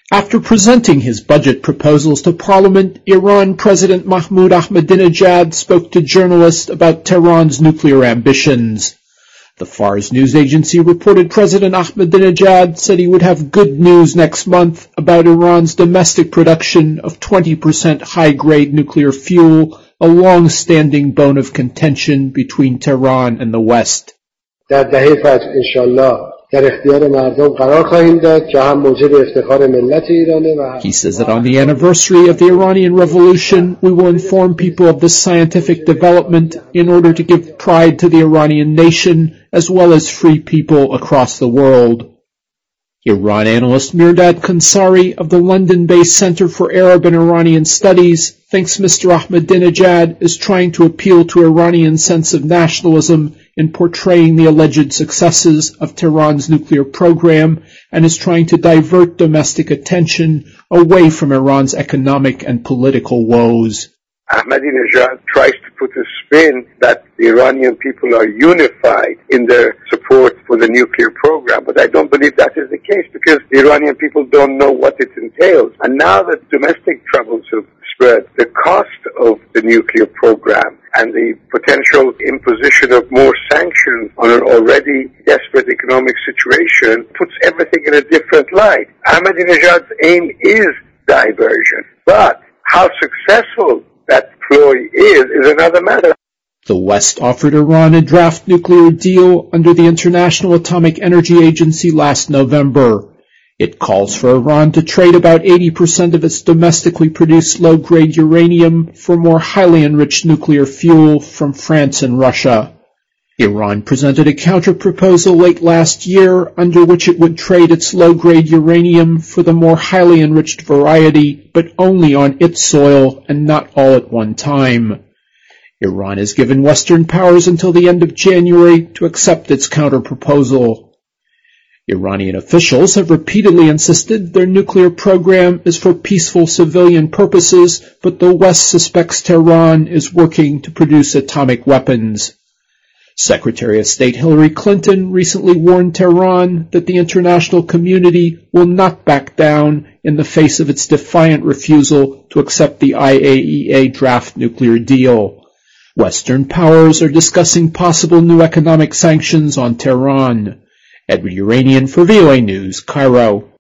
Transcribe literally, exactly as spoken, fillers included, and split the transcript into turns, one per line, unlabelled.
After presenting his budget proposals to Parliament, Iran President Mahmoud Ahmadinejad spoke to journalists about Tehran's nuclear ambitions. The Fars news agency reported President Ahmadinejad said he would have good news next month about Iran's domestic production of twenty percent high-grade nuclear fuel, a long-standing bone of contention between Tehran and the West.
در دهه فجر انشالله در اختیار مردم قرار خواهیم داد که هم موجب افتخار ملت ایرانه و
He says that on the anniversary of the Iranian Revolution, we will inform people of this scientific development in order to give pride to the Iranian nation as well as free people across the world. Iran analyst Mirdad Kansari of the London-based Center for Arab and Iranian Studies thinks Mister Ahmadinejad is trying to appeal to Iranian sense of nationalism in portraying the alleged successes of Tehran's nuclear program and is trying to divert domestic attention away from Iran's economic and political woes.
Ahmadinejad tries to put a spin that the Iranian people are unified in their support for the nuclear program, but I don't believe that is the case because the Iranian people don't know what it entails. And now that domestic troubles have spread, the cost of the nuclear program and the potential imposition of more sanctions on an already desperate economic situation puts everything in a different light. Ahmadinejad's aim is diversion, but how successful that ploy is is another matter.
The West offered Iran a draft nuclear deal under the International Atomic Energy Agency last November. It calls for Iran to trade about eighty percent of its domestically produced low-grade uranium for more highly enriched nuclear fuel from France and Russia. Iran presented a counter-proposal late last year under which it would trade its low-grade uranium for the more highly enriched variety, but only on its soil and not all at one time. Iran has given Western powers until the end of January to accept its counter-proposal. Iranian officials have repeatedly insisted their nuclear program is for peaceful civilian purposes, but the West suspects Tehran is working to produce atomic weapons. Secretary of State Hillary Clinton recently warned Tehran that the international community will not back down in the face of its defiant refusal to accept the I A E A draft nuclear deal. Western powers are discussing possible new economic sanctions on Tehran. Edward Uranian for V O A News, Cairo.